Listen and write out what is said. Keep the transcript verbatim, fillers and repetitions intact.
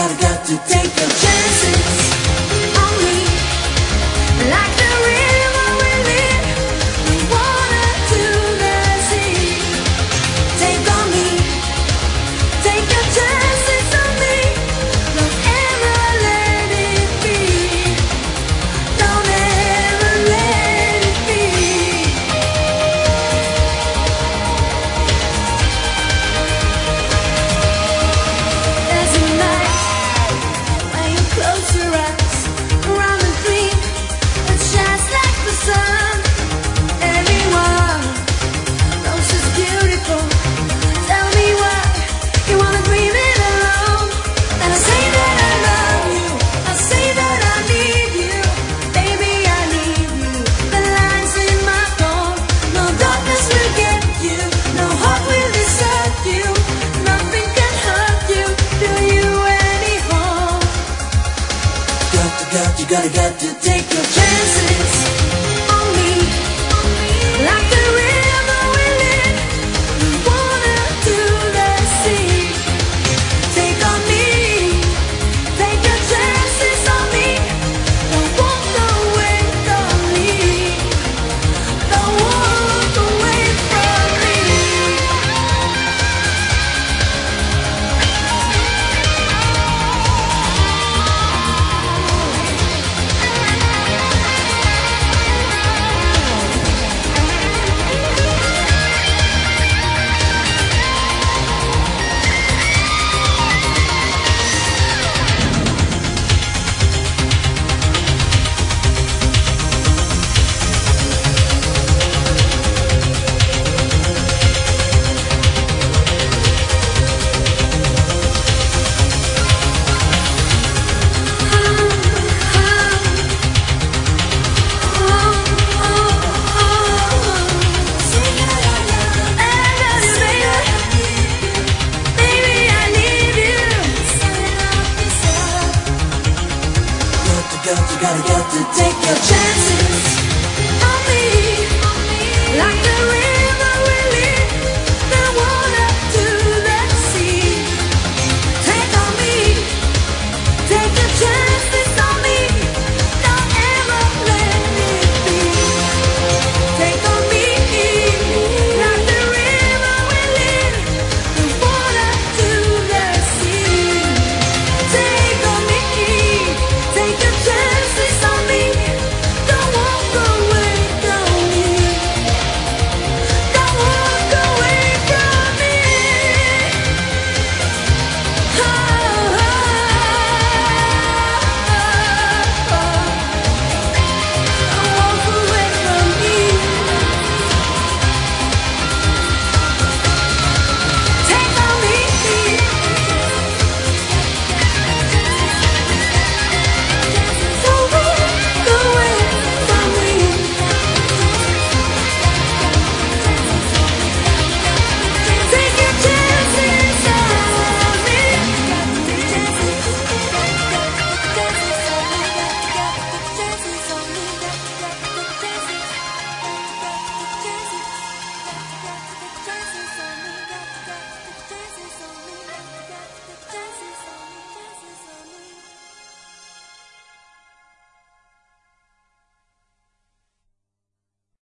gotta, got to take your chances on me. Like the river we live, the water to the sea. Take on me, take your chances on me. Don't ever let it be. Don't ever let it be. There's a night when you close your eyes around a dream that shines like the sun. Everyone knows it's beautiful. Tell me why you wanna dream it alone. And I say that I love you, I say that I need you. Baby, I need you. The lines in my phone. No darkness will get you, no heart will desert you. Nothing can hurt you, do you any harm. Got to, got to, gotta, got to take your chances on me. Like the river we live, the water to the sea. Take on me, take your chances on me. Don't walk away from me. Don't walk away from me. Got to, gotta, got to take your chance.